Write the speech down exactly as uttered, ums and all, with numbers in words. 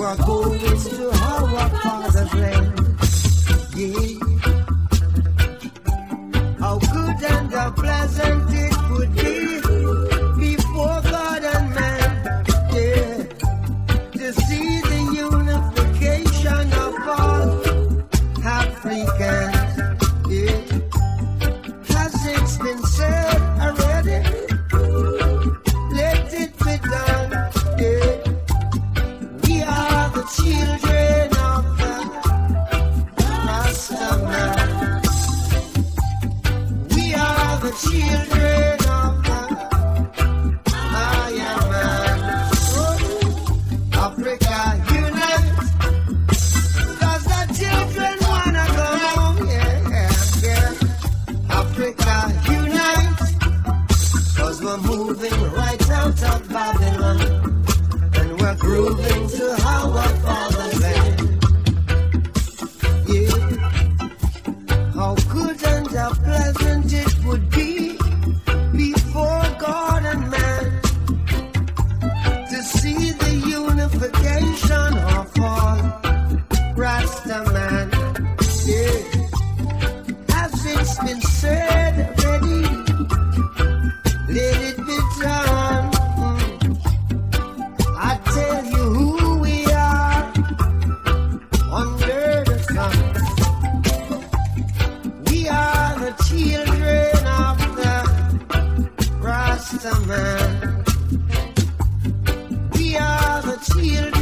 we're going to our Father's land. Yeah. How good and how pleasant it would be before God and man, yeah, to see the unification of all Africans, yeah. Has it been said already? Let it be done, yeah. We are the children of the Rasta man. We are the children of the Maya man. Oh, Africa unite, 'cause the children wanna go home, yeah, yeah, yeah. Africa unite, 'cause we're moving right out of Babylon, and we're grooving to our Father's land. Yeah. How good and how pleasant it would be before God and man to see the unification of all Rasta man. Yeah. As it's been said already, let it be done. Mm. I tell you who we are under the sun. We are the children of the Rasta man. We are the children